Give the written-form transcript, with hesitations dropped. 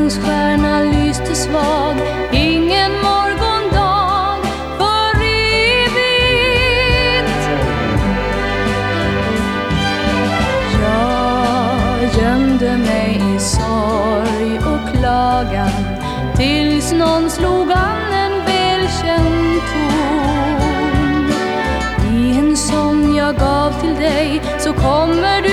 Nattens stjärna lyste svag, ingen morgondag för evigt. Jag gömde mig i sorg och klagan tills någon slog an en välkänd ton. I en sång jag gav till dig så kommer du